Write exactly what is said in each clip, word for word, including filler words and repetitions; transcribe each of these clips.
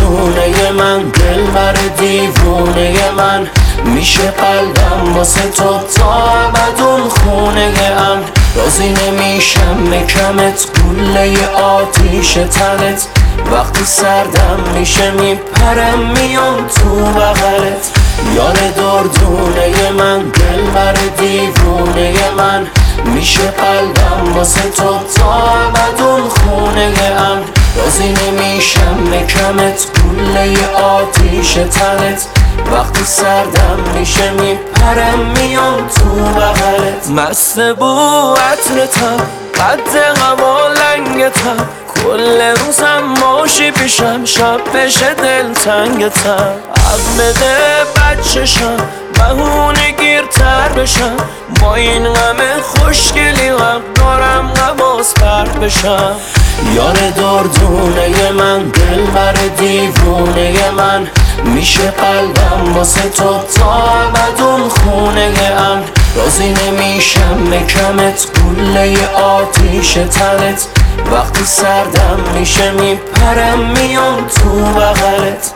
دردونه من، دلبر دیوونه من. میشه قلبم واسه تو تا ابدون خونه ام. راضی نمیشم نکمت گله آتیش تنت. وقتی سردم میشه میپرم میام تو بغلت. یار دردونه من، دلبر دیوونه من. میشه قلبم واسه تو تا ابدون خونه ام. راضی نمیشم نکمت گله آتیش تنت. وقتی سردم میشه میپرم میام تو بغلت. مست بو عطرتم، قد هوا لنگتم. کل روزم ماشی پیشم، شب بشه دلتنگتم. عقل بده بچشم، بهونه گیرتر بشم. با این غم خوشگلی حق دارم نباز پرت بشم. یار دردونه من، دلبر دیوونه من. میشه قلبم واسه تو تا ابدون خونه ام. راضی نمیشم نکمت گله آتیش تنت. وقتی سردم میشه میپرم میام تو بغلت.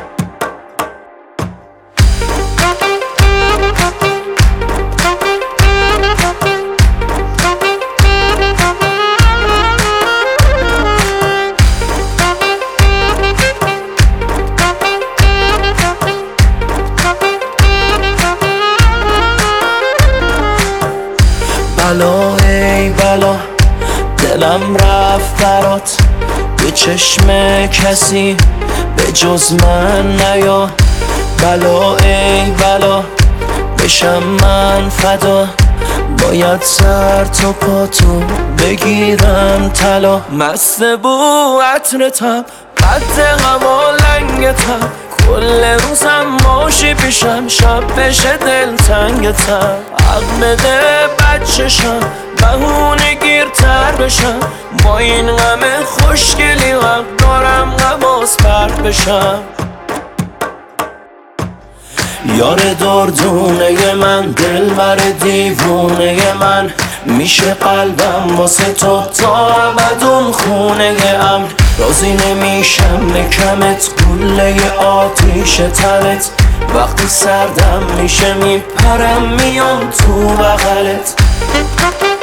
بلا ای بلا، دلم رفت برات. به چشم کسی به جز من نیا. بلا ای بلا، بشم من فدا. باید سر تا پاتو بگیرم طلا. مست بو عطرتم، قد هوا لنگتم. کل روزم ماشی پیشم، شب بشه دلتنگتم. عقل بده بچشم، بهونه گیرتر بشم. با این غم خوشگلی حق دارم نباز پرت بشم. یار دردونه من، دلبر دیوونه من. میشه قلبم واسه تو تا ابدون خونه ام. راضی نمیشم نکمت گله آتیش تنت. وقتی سردم میشه میپرم میام تو بغلت.